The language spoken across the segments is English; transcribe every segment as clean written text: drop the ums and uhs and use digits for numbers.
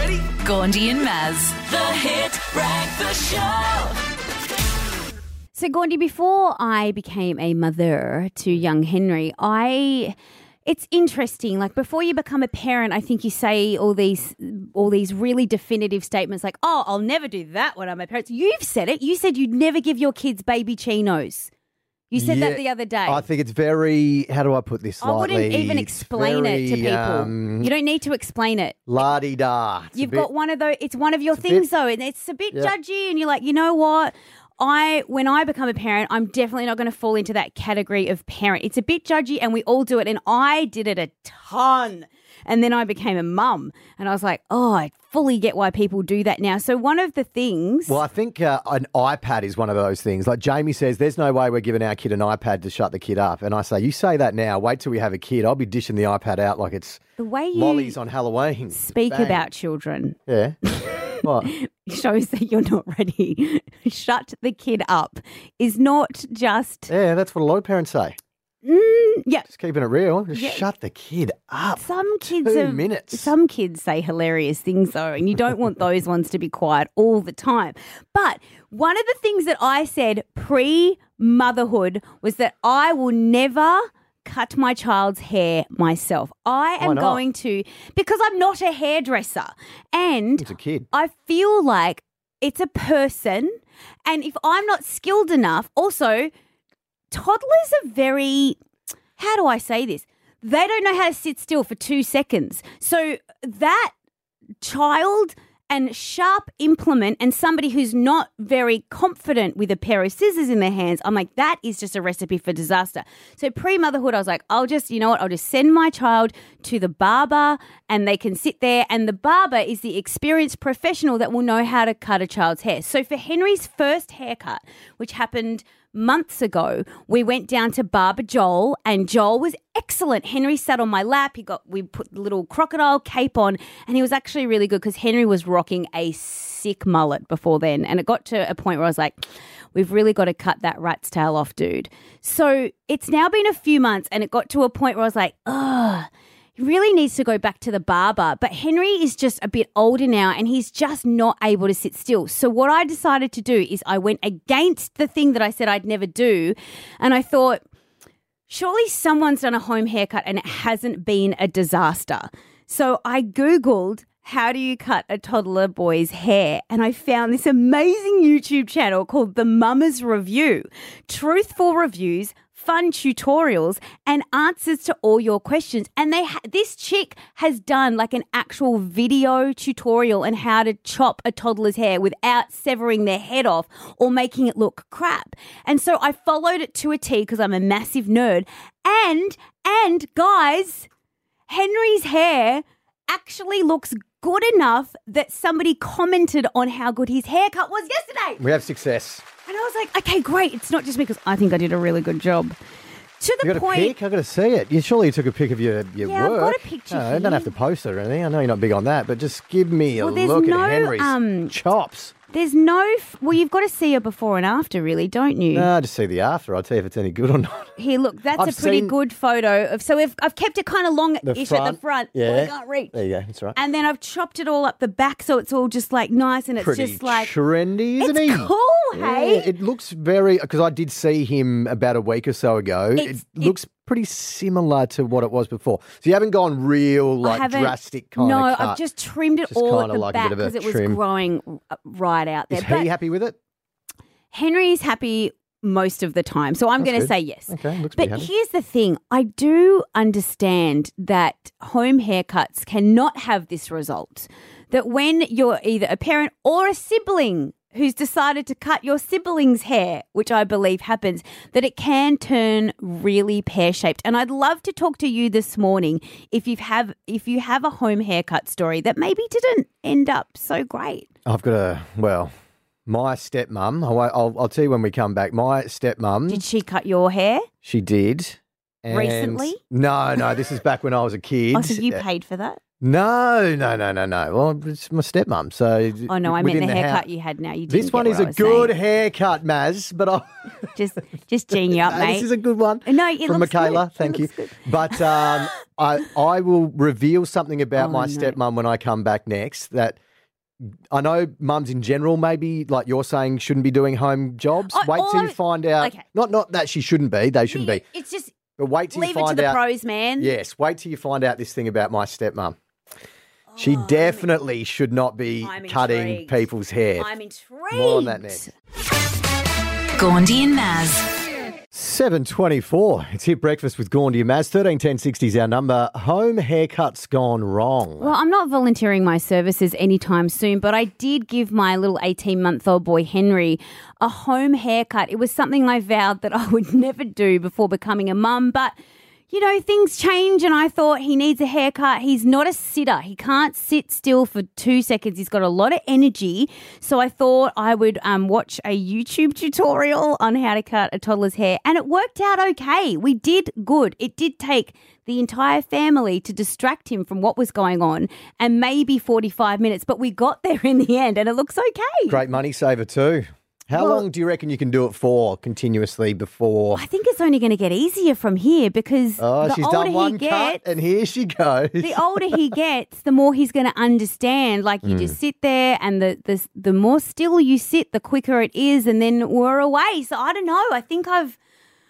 ready? Gaundy and Maz, the Hit Breakfast Show. So, Gaundy, before I became a mother to young Henry, it's interesting. Like, before you become a parent, I think you say all these really definitive statements like, "Oh, I'll never do that when I'm a parent." You've said it. You said you'd never give your kids baby chinos. You said that the other day. I think it's very, how do I put this lightly? I wouldn't even explain it to people. You don't need to explain it. La-di-da. You've got one of those, it's one of your things though, and it's a bit judgy, and you're like, you know what? When I become a parent, I'm definitely not going to fall into that category of parent. It's a bit judgy and we all do it, and I did it a ton. And then I became a mum and I was like, oh, I fully get why people do that now. So one of the things... Well, I think an iPad is one of those things. Like Jamie says, there's no way we're giving our kid an iPad to shut the kid up. And I say, you say that now, wait till we have a kid. I'll be dishing the iPad out like it's the way you lollies on Halloween. Speak Bang. about children. Yeah. What? Shows that you're not ready. Shut the kid up is not just... Yeah, that's what a lot of parents say. Yeah. Just keeping it real. Just shut the kid up. Some kids 2 minutes. Some kids say hilarious things though, and you don't want those ones to be quiet all the time. But one of the things that I said pre-motherhood was that I will never cut my child's hair myself. I am going to, because I'm not a hairdresser, and it's a kid. I feel like it's a person, and if I'm not skilled enough, also toddlers are very, how do I say this? They don't know how to sit still for 2 seconds. So that child and sharp implement and somebody who's not very confident with a pair of scissors in their hands, I'm like, that is just a recipe for disaster. So pre-motherhood, I was like, I'll just send my child to the barber and they can sit there, and the barber is the experienced professional that will know how to cut a child's hair. So for Henry's first haircut, which happened months ago, we went down to Barber Joel, and Joel was excellent. Henry sat on my lap. We put the little crocodile cape on, and he was actually really good because Henry was rocking a sick mullet before then. And it got to a point where I was like, we've really got to cut that rat's tail off, dude. So it's now been a few months, and it got to a point where I was like, ugh, he really needs to go back to the barber. But Henry is just a bit older now and he's just not able to sit still. So what I decided to do is I went against the thing that I said I'd never do. And I thought, surely someone's done a home haircut and it hasn't been a disaster. So I Googled, how do you cut a toddler boy's hair? And I found this amazing YouTube channel called The Mama's Review. Truthful reviews, fun tutorials, and answers to all your questions. And this chick has done like an actual video tutorial on how to chop a toddler's hair without severing their head off or making it look crap. And so I followed it to a T because I'm a massive nerd. And guys, Henry's hair actually looks good enough that somebody commented on how good his haircut was yesterday. We have success. And I was like, okay, great. It's not just because I think I did a really good job. To the point. You got a pic? I've got to see it. Surely you took a pic of your work. I've got a picture I don't have to post it or anything. I know you're not big on that, but just give me a look at Henry's chops. There's no... Well, you've got to see a before and after, really, don't you? No, just see the after. I'll tell you if it's any good or not. Here, look, that's a pretty good photo. I've kept it kind of long-ish at the front. Yeah. Well, I can't reach. There you go. That's right. And then I've chopped it all up the back so it's all just like nice and it's pretty just like... trendy, isn't it's he? Cool, hey? Yeah, it looks very... Because I did see him about a week or so ago. It looks pretty similar to what it was before. So you haven't gone real, drastic kind of cut. No, I've just trimmed it all at the back because it was growing right out there. Is he happy with it? Henry is happy most of the time. So I'm going to say yes. Okay, looks But here's the thing. I do understand that home haircuts cannot have this result. That when you're either a parent or a sibling who's decided to cut your sibling's hair, which I believe happens, that it can turn really pear-shaped. And I'd love to talk to you this morning if you have a home haircut story that maybe didn't end up so great. I've got my stepmom, I'll tell you when we come back, my stepmom. Did she cut your hair? She did. Recently? No, this is back when I was a kid. Oh, so you paid for that? No. Well, it's my stepmom. So oh no, I meant the haircut you had now. You didn't This one get is what a I was good saying. haircut, Maz. But just gene you up, mate. This is a good one. No, it from looks Michaela. good. Thank It you. looks good. But I will reveal something about my no. stepmom when I come back next. That I know mums in general, maybe like you're saying, shouldn't be doing home jobs. Wait till you find out. Okay. Not that she shouldn't be. They shouldn't be. It's just But wait till you leave it to find the out. pros, man. Yes, wait till you find out this thing about my stepmom. She definitely should not be I'm cutting intrigued. people's hair. I'm intrigued. More on that next. Gandhi and Maz. 7:24. It's Hit Breakfast with Gandhi and Maz. 131060 is our number. Home haircuts gone wrong. Well, I'm not volunteering my services anytime soon, but I did give my little 18-month-old boy, Henry, a home haircut. It was something I vowed that I would never do before becoming a mum, but you know, things change and I thought he needs a haircut. He's not a sitter. He can't sit still for 2 seconds. He's got a lot of energy. So I thought I would watch a YouTube tutorial on how to cut a toddler's hair and it worked out okay. We did good. It did take the entire family to distract him from what was going on and maybe 45 minutes, but we got there in the end and it looks okay. Great money saver too. How long do you reckon you can do it for continuously before? I think it's only going to get easier from here because the she's older done one he gets, cut and here she goes. the older he gets, the more he's going to understand. Like you just sit there and the more still you sit, the quicker it is and then we're away. So I don't know. I think I've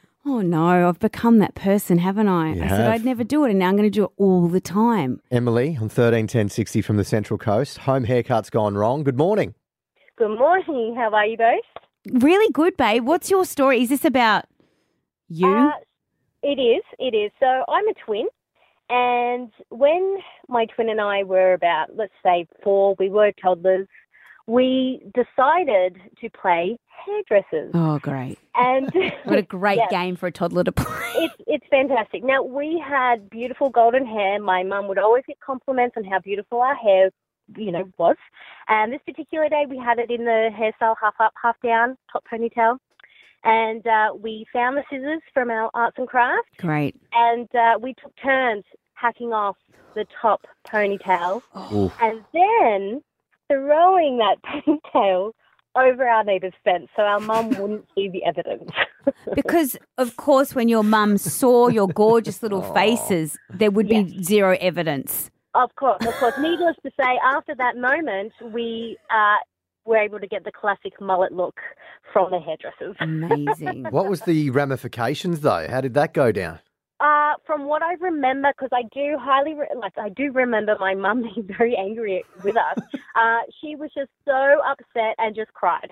become that person, haven't I? You I have. said I'd never do it and now I'm going to do it all the time. Emily on 131060 from the Central Coast. Home haircut's gone wrong. Good morning. Good morning. How are you both? Really good, babe. What's your story? Is this about you? It is. So I'm a twin. And when my twin and I were about, let's say, 4, we were toddlers, we decided to play hairdressers. Oh, great. And What a great yeah, game for a toddler to play. It's fantastic. Now, we had beautiful golden hair. My mum would always get compliments on how beautiful our hair was. And this particular day we had it in the hairstyle half up, half down, top ponytail. And we found the scissors from our arts and crafts. Great. And we took turns hacking off the top ponytail Oof. and then throwing that ponytail over our neighbour's fence so our mum wouldn't see the evidence. Because, of course, when your mum saw your gorgeous little faces, there would be zero evidence. Of course. Needless to say, after that moment, we were able to get the classic mullet look from the hairdressers. Amazing. What was the ramifications though? How did that go down? From what I remember, because I do I do remember my mum being very angry with us. She was just so upset and just cried.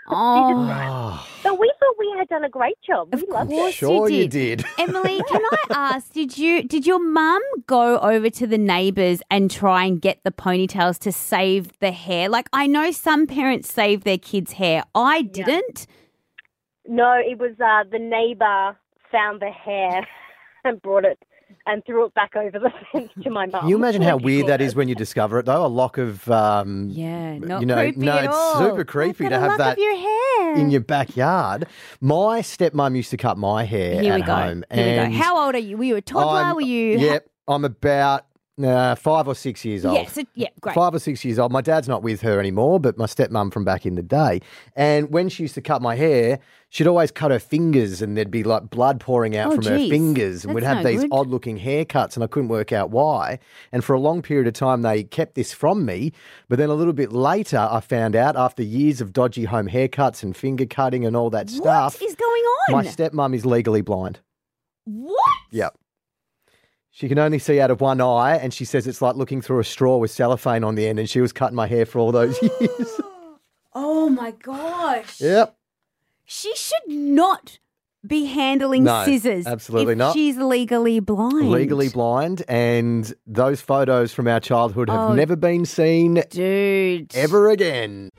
Oh, But we thought we had done a great job. We loved course it. Sure you you did. did. Emily, can I ask, did your mum go over to the neighbours and try and get the ponytails to save the hair? Like, I know some parents save their kids' hair. I didn't. No, it was the neighbour found the hair and brought it and threw it back over the fence to my mum. Can you imagine how weird that is when you discover it though? A lock of Yeah, not you know, creepy no, at it's all. super creepy I've to got a have lock that of your hair in your backyard. My stepmom used to cut my hair Here at we go. home. Here we and go. How old are you? Were you a toddler? Were you? Yep, I'm about 5 or 6 years old. Yeah, great. 5 or 6 years old. My dad's not with her anymore, but my stepmom from back in the day. And when she used to cut my hair, she'd always cut her fingers and there'd be like blood pouring out from her geez. fingers. And we'd That's have no these good. odd-looking haircuts and I couldn't work out why. And for a long period of time, they kept this from me. But then a little bit later, I found out after years of dodgy home haircuts and finger cutting and all that stuff, What is going on? my stepmom is legally blind. What? Yep. She can only see out of one eye, and she says it's like looking through a straw with cellophane on the end, and she was cutting my hair for all those years. Oh my gosh. Yep. She should not be handling No, scissors. absolutely if not. She's legally blind. Legally blind, and those photos from our childhood have never been seen Dude. ever again.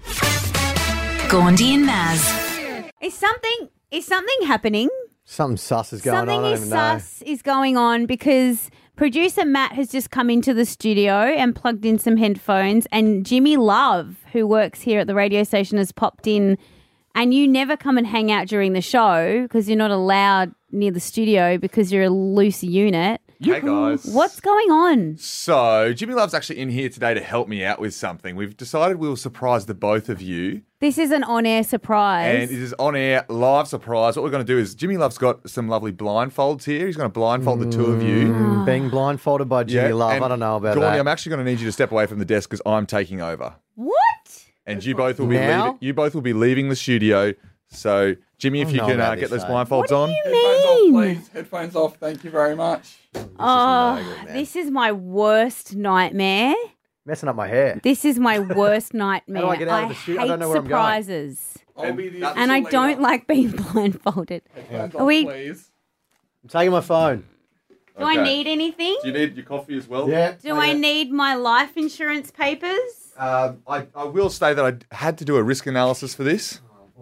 Gandhi and Maz. Is something happening? Something sus is going Something on. I don't is even know. sus is going on because producer Matt has just come into the studio and plugged in some headphones, and Jimmy Love, who works here at the radio station, has popped in. And you never come and hang out during the show because you're not allowed near the studio because you're a loose unit. Hey guys. What's going on? So, Jimmy Love's actually in here today to help me out with something. We've decided we'll surprise the both of you. This is an on-air surprise. And it is on-air, live surprise. What we're going to do is Jimmy Love's got some lovely blindfolds here. He's going to blindfold the two of you. Being blindfolded by Jimmy Love, and I don't know about Gordy, that. I'm actually going to need you to step away from the desk because I'm taking over. What? And you both will be Now? leaving. You both will be leaving the studio. So, Jimmy, if I you know can about get this, those mate. blindfolds on. Headphones off, please. Headphones off. Thank you very much. This is my worst nightmare. Messing up my hair. This is my worst nightmare. How do I get out of the studio? I hate don't know where I'm going. surprises. I'll be the And I official don't leader. like being blindfolded. Headphones Are off, we- please. I'm taking my phone. Do I Okay. need anything? Do you need your coffee as well? Yeah. Do I need my life insurance papers? I will say that I had to do a risk analysis for this.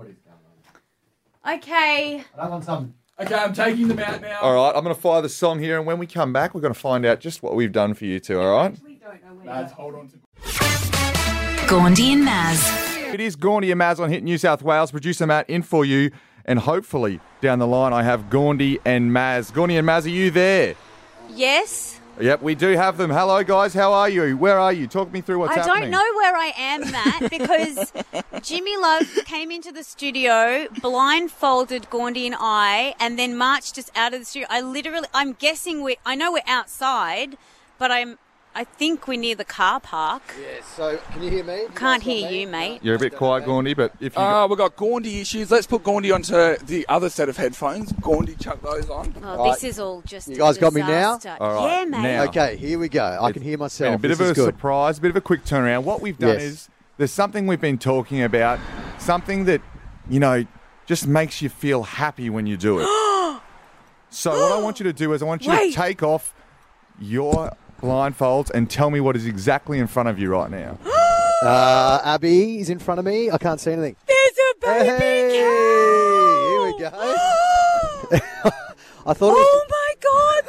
Okay. I don't want some. Okay, I'm taking them out now. All right, I'm going to fire the song here, and when we come back, we're going to find out just what we've done for you two, all right? Lads, hold on to. Gandhi and Maz. It is Gandhi and Maz on Hit New South Wales. Producer Matt in for you, and hopefully down the line I have Gandhi and Maz. Gandhi and Maz, are you there? Yes. Yep, we do have them. Hello, guys. How are you? Where are you? Talk me through what's I happening. don't know where I am, Matt, because Jimmy Love came into the studio, blindfolded Gandhi and I, and then marched us out of the studio. I'm guessing I know we're outside, but I think we're near the car park. Yeah, so can you hear me? Can't hear you, mate. You're a bit quiet, Gandhi, but if you... We've got Gandhi issues. Let's put Gandhi onto the other set of headphones. Gandhi, chuck those on. Oh, this is all just You guys a got me now? disaster. All right, Yeah, mate. now. Okay, here we go. I can hear been myself. a bit This of a is good. surprise, a bit of a quick turnaround. What we've done Yes. is there's something we've been talking about, something that, just makes you feel happy when you do it. So what I want you to do is I want you Wait. to take off your blindfolds and tell me what is exactly in front of you right now. Abby is in front of me. I can't see anything. There's a baby Hey, cow. here we go. I thought it was, Oh my God!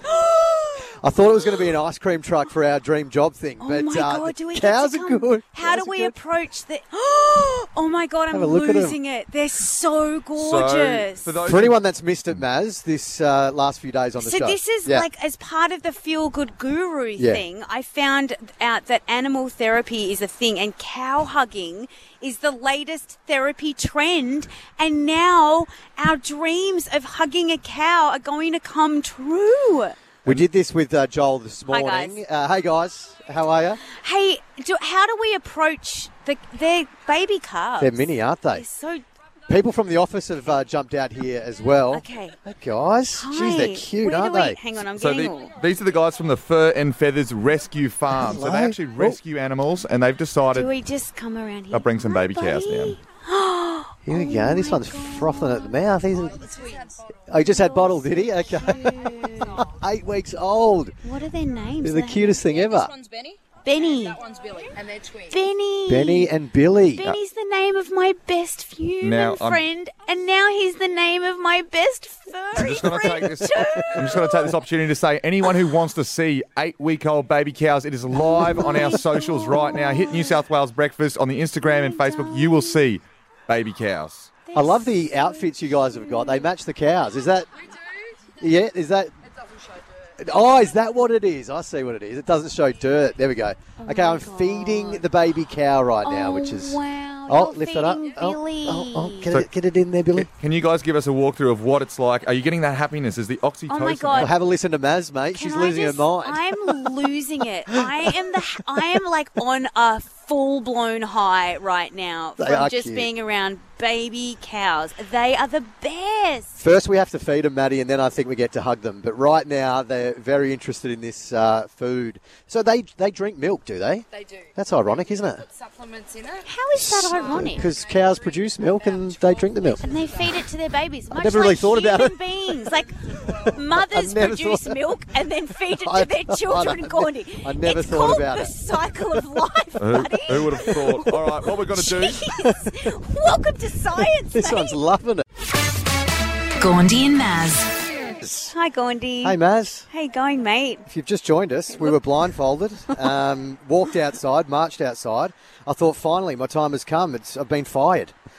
I thought it was going to be an ice cream truck for our dream job thing, Oh but my God! Do we cows get to are come? good. How Cows do are we good. approach the? Oh my God! I'm Have a look at 'em. losing it. They're so So, gorgeous. for those For anyone that's missed it, Maz, this last few days on the So show. this is Yeah. like as part of the Feel Good Guru Yeah. thing, I found out that animal therapy is a thing and cow hugging is the latest therapy trend. And now our dreams of hugging a cow are going to come true. We did this with Joel this Hi, morning. Hey guys, how are you? Hey, how do we approach their baby calves? They're mini, aren't they? They're so People from the office have jumped out here as well. okay. Hey guys, Hi. jeez, they're cute, Where do aren't we- they? Hang on, I'm So getting all. these are the guys from the Fur and Feathers Rescue Farm. So they Hello. actually rescue animals, and they've decided Do we just come around here? I'll bring some Hi, baby cows buddy. down. Here we go. This one's frothing at the mouth. Oh, he just had bottle, did he? Okay. 8 weeks old. What are their names? They're the cutest thing ever. This one's Benny. Benny. That one's Billy. And they're twins. Benny. Benny and Billy. Benny's the name of my best human Now, I'm- friend, and now he's the name of my best furry just gonna friend take this- too. I'm just going to take this opportunity to say, anyone who wants to see 8-week-old baby cows, it is live on our socials right now. Hit New South Wales Breakfast on the Instagram and Facebook. You will see baby cows. I love the outfits you guys have got. They match the cows. Is that? Yeah, is that? It doesn't show dirt. Oh, is that what it is? I see what it is. It doesn't show dirt. There we go. Okay, my I'm feeding the baby cow right now, which is. wow. Oh, You're lift it up. feeding Oh, Billy. oh, So- get it in there, Billy. Can you guys give us a walkthrough of what it's like? Are you getting that happiness? Is the oxytocin? Oh my God. Well, have a listen to Maz, mate. Can She's I losing just- her mind. I'm losing it. I am like on a full-blown high right now They from are just cute. being around baby cows. They are the best. First, we have to feed them, Maddie, and then I think we get to hug them. But right now, they're very interested in this food. So they drink milk, do they? They do. That's ironic, isn't it? Put supplements in it. How is that ironic? Because cows produce milk and they drink the milk. And they feed it to their babies. Much never really like thought about human it. beings. Like mothers never produce thought- milk and then feed it I- to their children, Gandhi. I never it's thought called about the it. cycle of life, buddy. Who would have thought? All right, what we're going to do... Jeez. Welcome to science, This mate. one's loving it. Gandhi and Maz. Hi, Gandhi. Hey, Maz. How you going, mate? If you've just joined us, we were blindfolded, walked outside, marched outside. I thought, finally, my time has come. I've been fired.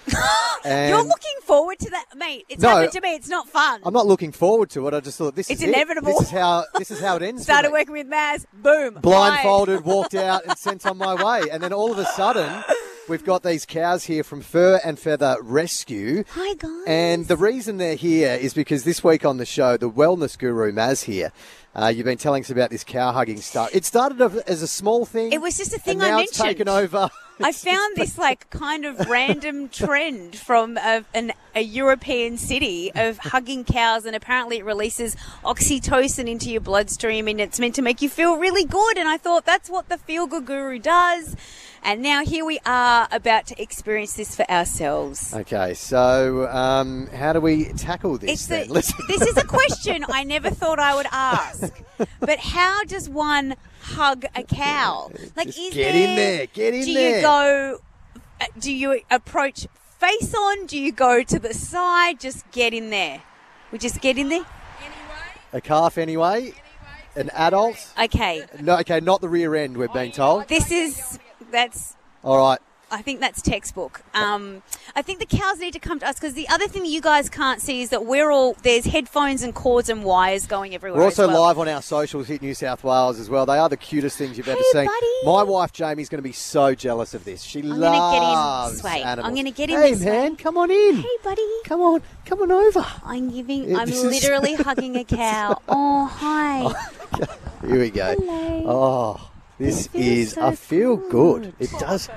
And You're looking forward to that, mate. It's No. happened to me. It's not fun. I'm not looking forward to it. I just thought this It's is inevitable. It. This is how it ends. for Started me. working with Maz. Boom. Blindfolded, walked out, and sent on my way. And then all of a sudden, we've got these cows here from Fur and Feather Rescue. Hi, guys. And the reason they're here is because this week on the show, the wellness guru Maz here. You've been telling us about this cow hugging stuff. It started off as a small thing. It was just a thing and now I it's mentioned. taken over. I found this like kind of random trend from a European city of hugging cows, and apparently it releases oxytocin into your bloodstream, and it's meant to make you feel really good. And I thought that's what the Feel Good Guru does. And now here we are about to experience this for ourselves. Okay, so how do we tackle this then? This is a question I never thought I would ask. But how does one hug a cow? Like, Just is get there, in there, get in do there. you go? Do you approach face on? Do you go to the side? Just get in there. We just get in there. A calf anyway? An adult? Okay. No, okay, not the rear end, we're being told. That's. All right. I think that's textbook. I think the cows need to come to us, because the other thing that you guys can't see is that there's headphones and cords and wires going everywhere. We're also as well. live on our socials, Hit New South Wales as well. They are the cutest things you've ever Hey, seen. buddy. My wife Jamie's going to be so jealous of this. She I'm gonna loves get in this way. animals. I'm gonna get in hey, this way. man, come on in. Hey, buddy. Come on over. I'm Yeah, I'm this is- literally hugging a cow. Oh, hi. Here we go. Hello. Oh, this feels is. so I feel good. good. It does.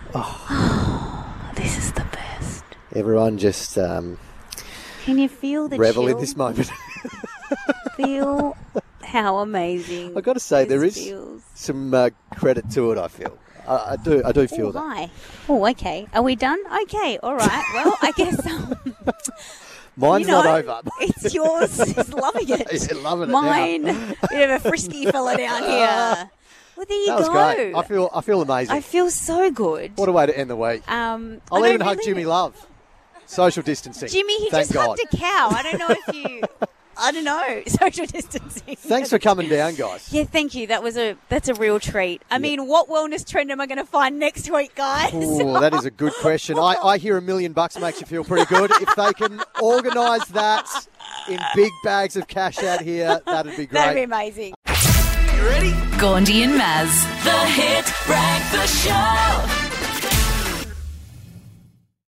This is the best. Everyone just Can you feel the revel chill? in this moment. Feel how amazing. I've got to say, this there is feels. some credit to it, I feel. I do feel Oh, that. hi. Oh, okay. Are we done? Okay. All right. Well, I guess Mine's you know, not over. It's yours. Is loving it. Yeah, loving it now. Mine, bit of a frisky fella down here. Well, there you That was go. great. I feel amazing. I feel so good. What a way to end the week. I'll I'll even hug Jimmy Love. Social distancing. Jimmy, he Thank just God. hugged a cow. I don't know if you. I don't know. Social distancing. Thanks for coming down, guys. Yeah, thank you. That's a real treat. I mean, what wellness trend am I going to find next week, guys? Ooh, that is a good question. I hear $1 million makes you feel pretty good. If they can organise that in big bags of cash out here, that'd be great. That'd be amazing. Gordy and Maz, the Hit Breakfast Show.